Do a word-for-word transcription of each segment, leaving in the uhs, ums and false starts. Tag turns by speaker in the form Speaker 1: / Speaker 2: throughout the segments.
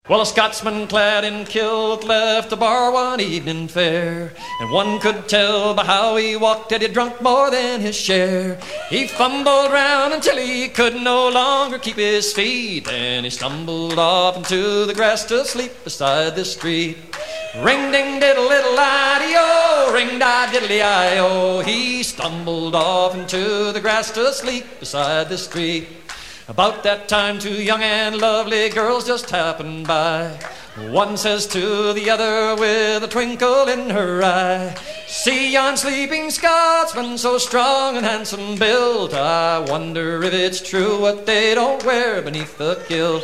Speaker 1: Well, a Scotsman clad in kilt left the bar one evening fair, and one could tell by how he walked that he'd drunk more than his share. He fumbled round until he could no longer keep his feet, and he stumbled off into the grass to sleep beside the street. Ring-ding-diddle-diddle-I-D-O, ring-di-diddle-I-O, he stumbled off into the grass to sleep beside the street. About that time, two young and lovely girls just happened by. One says to the other with a twinkle in her eye, "See yon sleeping Scotsman, so strong and handsome built, I wonder if it's true what they don't wear beneath the kilt."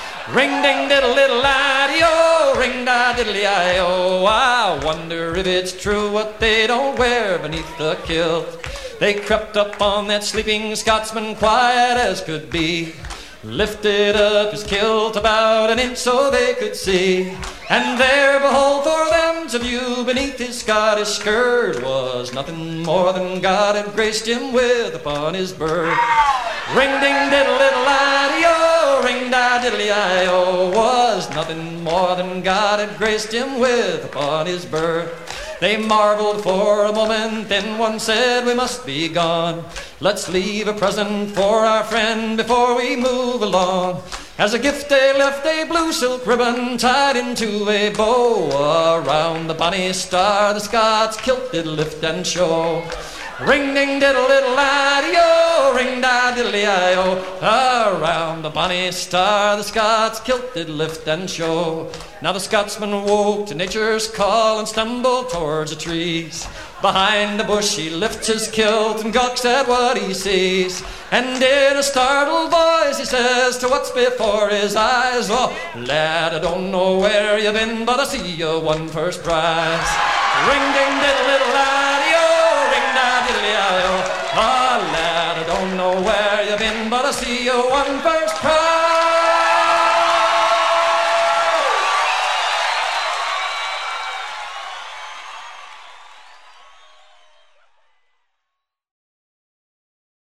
Speaker 1: Ring-ding-diddle-diddle-I-D-O, ring-di-diddle-I-O, I wonder if it's true what they don't wear beneath the kilt. They crept up on that sleeping Scotsman quiet as could be, lifted up his kilt about an inch so they could see, and there, behold, for them to view beneath his Scottish skirt was nothing more than God had graced him with upon his birth. Ring-ding-diddle-diddle-I-D-O, ring-di-diddle-I-O, was nothing more than God had graced him with upon his birth. They marveled for a moment, then one said, "We must be gone. Let's leave a present for our friend before we move along." As a gift they left a blue silk ribbon tied into a bow. Around the bonny star the Scots kilt did lift and show. Ring-ding-diddle-diddle-I-D-O, ring-di-diddle-I-O, around the bonny star the Scots kilt did lift and show. Now the Scotsman woke to nature's call and stumbled towards the trees. Behind the bush he lifts his kilt and gawks at what he sees, and in a startled voice he says to what's before his eyes, "Oh, lad, I don't know where you've been, but I see you won first prize." Ring-ding-diddle-diddle-I-D-O, ring-di-diddle-I-O, oh, lad, I don't know where you've been, but I see you won first prize.